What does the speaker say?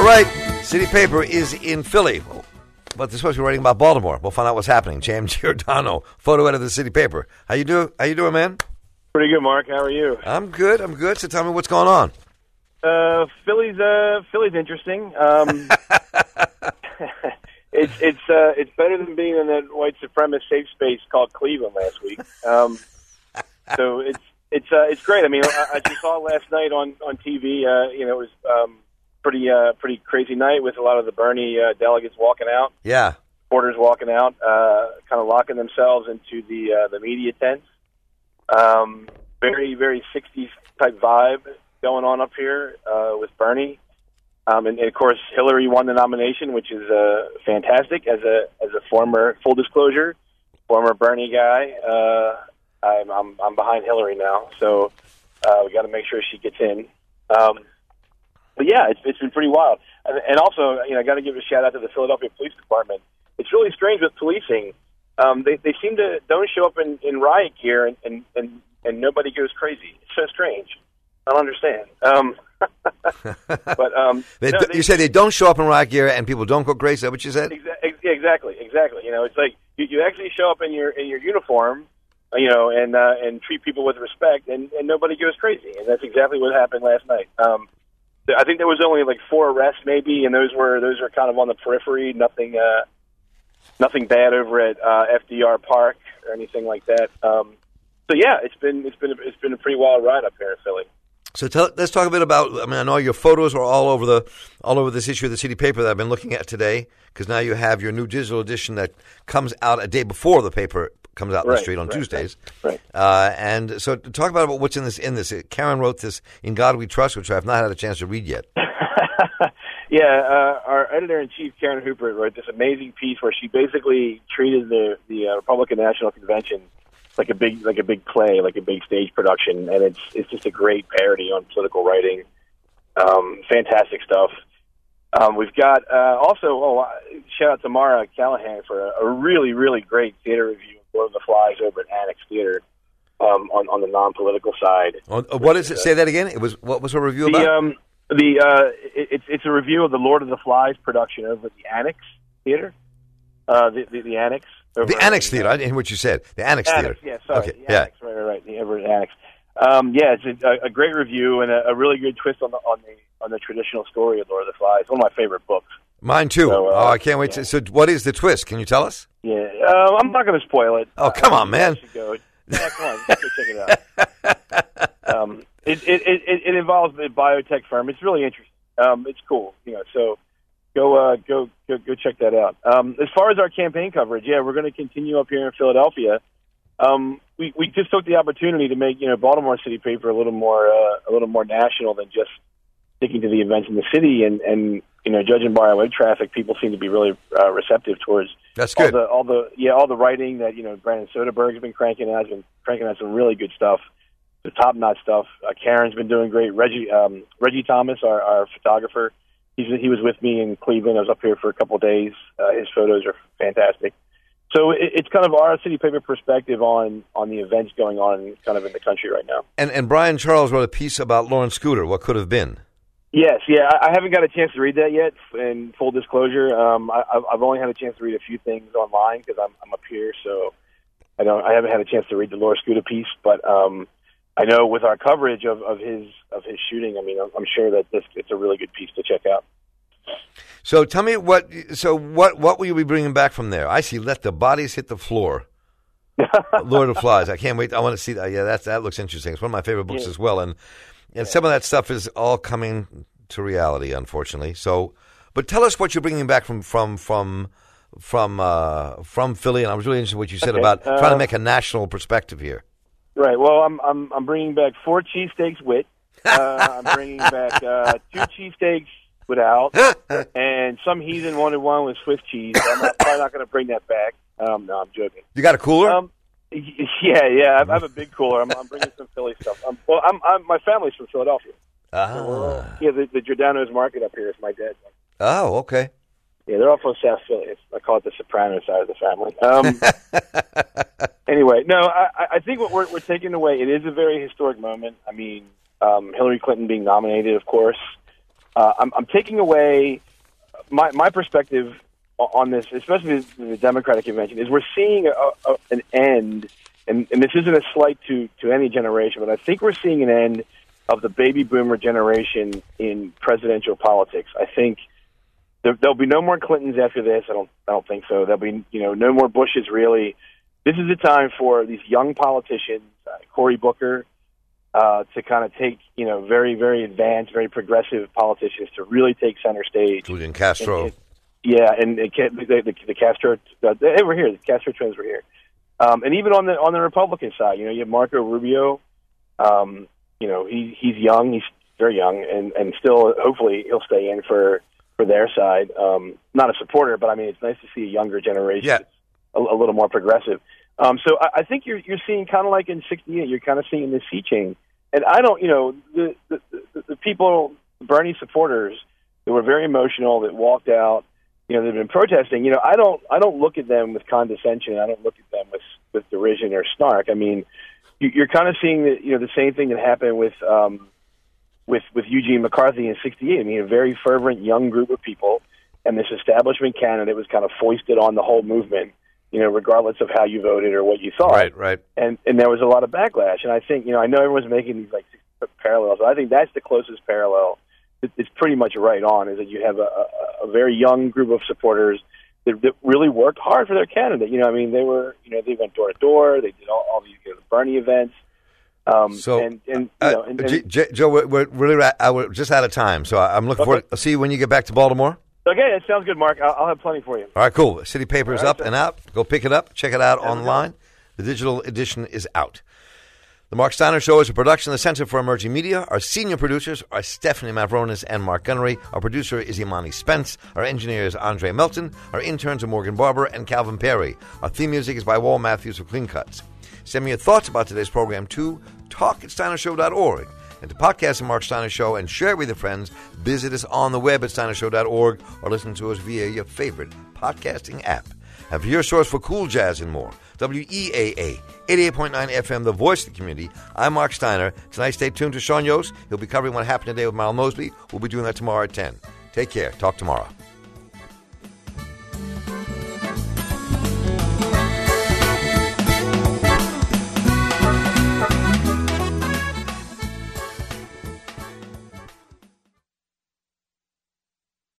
right, City Paper is in Philly, but they're supposed to be writing about Baltimore. We'll find out what's happening. James Giordano, photo editor of the City Paper. How you doing, man? Pretty good, Mark. How are you? I'm good. So tell me what's going on. Philly's interesting. It's better than being in that white supremacist safe space called Cleveland last week. So it's great. I mean, I just saw last night on TV. It was pretty crazy night with a lot of the Bernie delegates walking out. Yeah, supporters walking out, kind of locking themselves into the media tents. Very 60s type vibe going on up here with Bernie. And of course, Hillary won the nomination, which is fantastic. As a former, full disclosure, former Bernie guy, I'm behind Hillary now, so we got to make sure she gets in. But yeah, it's been pretty wild. And also, I got to give a shout out to the Philadelphia Police Department. It's really strange with policing. They seem to don't show up in riot gear and nobody goes crazy. It's so strange. I don't understand. But you say they don't show up in riot gear and people don't go crazy. Is that what you said? Exactly. It's like you actually show up in your uniform, and treat people with respect, and nobody goes crazy. And that's exactly what happened last night. I think there was only like 4 arrests, maybe, and those were kind of on the periphery. Nothing bad over at FDR Park or anything like that. So yeah, it's been a pretty wild ride up here in Philly. So let's talk a bit about. I mean, I know your photos are all over this issue of the City Paper that I've been looking at today, because now you have your new digital edition that comes out a day before the paper comes out in the street on Tuesdays. Right. And so talk about what's in this. Karen wrote this In God We Trust, which I have not had a chance to read yet. Yeah, our editor-in-chief, Karen Hooper, wrote this amazing piece where she basically treated the Republican National Convention like a big play, like a big stage production, and it's just a great parody on political writing. Fantastic stuff. We've got also shout out to Mara Callahan for a really, really great theater review of Lord of the Flies over at Annex Theater on the non-political side. What is it? Say that again. What was her review about? It's a review of the Lord of the Flies production over at the Annex Theater. The Annex. The Annex Theater. I didn't hear what you said. The Annex Theater. Yeah, sorry. Okay. The Annex, right. The Everett Annex. It's a great review and a really good twist on the traditional story of Lord of the Flies. One of my favorite books. Mine too. So, I can't wait to. So, what is the twist? Can you tell us? Yeah, I'm not going to spoil it. Oh, come on, man! Come on, go check it out. It involves a biotech firm. It's really interesting. It's cool. So. Go check that out. As far as our campaign coverage, we're going to continue up here in Philadelphia. We just took the opportunity to make Baltimore City Paper a little more national than just sticking to the events in the city. And judging by our web traffic, people seem to be really receptive towards that's good. all the writing that Brandon Soderbergh has been cranking out. Has been cranking out some really good stuff, the top notch stuff. Karen's been doing great. Reggie Thomas, our photographer. He was with me in Cleveland. I was up here for a couple of days. His photos are fantastic. So it's kind of our City Paper perspective on the events going on kind of in the country right now. And Brian Charles wrote a piece about Lauren Scooter, what could have been. Yes, I haven't got a chance to read that yet. In full disclosure, I've only had a chance to read a few things online because I'm up here, so I haven't had a chance to read the Lauren Scooter piece. But I know with our coverage of his shooting, I mean, I'm sure that it's a really good piece to check out. So tell me what will you be bringing back from there? I see Let the Bodies Hit the Floor. Lord of the Flies. I can't wait. I want to see that. Yeah, that looks interesting. It's one of my favorite books as well. And some of that stuff is all coming to reality, unfortunately. So, but tell us what you're bringing back from Philly. And I was really interested in what you said about trying to make a national perspective here. Right. Well, I'm bringing back 4 cheesesteaks with. I'm bringing back 2 cheesesteaks without, and some heathen wanted one with Swiss cheese. I'm probably not going to bring that back. No, I'm joking. You got a cooler? Yeah. I have a big cooler. I'm bringing some Philly stuff. My family's from Philadelphia. Ah. So, the Giordano's Market up here is my dad's. Oh, okay. Yeah, they're all from South Philly. I call it the Soprano side of the family. Anyway, no, I think what we're taking away, it is a very historic moment. I mean, Hillary Clinton being nominated, of course. I'm taking away my perspective on this, especially the Democratic convention, is we're seeing an end, and this isn't a slight to any generation, but I think we're seeing an end of the baby boomer generation in presidential politics. I think there'll be no more Clintons after this. I don't think so. There'll be no more Bushes really. This is the time for these young politicians, Cory Booker, to kind of take very, very advanced, very progressive politicians to really take center stage. Julian Castro. And the Castro, they were here. The Castro twins were here, and even on the Republican side, you have Marco Rubio. He's young. He's very young, and still, hopefully, he'll stay in for their side. Not a supporter, but I mean, it's nice to see a younger generation. Yeah. A little more progressive. So I think you're seeing kind of like in '68, you're kind of seeing this sea change. And I don't, the people, Bernie supporters, that were very emotional, that walked out, they've been protesting. I don't look at them with condescension. I don't look at them with derision or snark. I mean, you're kind of seeing the same thing that happened with Eugene McCarthy in '68. I mean, a very fervent young group of people, and this establishment candidate was kind of foisted on the whole movement, regardless of how you voted or what you thought. Right. And there was a lot of backlash. And I think, I know everyone's making these like parallels, but I think that's the closest parallel. It's pretty much right on, is that you have a very young group of supporters that really worked hard for their candidate. They went door to door. They did all these Bernie events. Joe, we're really we're just out of time, so I'm looking forward. I'll see you when you get back to Baltimore. Okay, that sounds good, Mark. I'll have plenty for you. All right, cool. City Paper is up and out. Go pick it up. Check it out online. The digital edition is out. The Mark Steiner Show is a production of the Center for Emerging Media. Our senior producers are Stephanie Mavronis and Mark Gunnery. Our producer is Imani Spence. Our engineer is Andre Melton. Our interns are Morgan Barber and Calvin Perry. Our theme music is by Wal Matthews of Clean Cuts. Send me your thoughts about today's program to talk@steinershow.org. And to podcast the Mark Steiner Show and share it with your friends, visit us on the web at steinershow.org or listen to us via your favorite podcasting app. And for your source for cool jazz and more, WEAA 88.9 FM, the voice of the community. I'm Mark Steiner. Tonight, stay tuned to Sean Yost. He'll be covering what happened today with Mal Mosby. We'll be doing that tomorrow at 10. Take care. Talk tomorrow.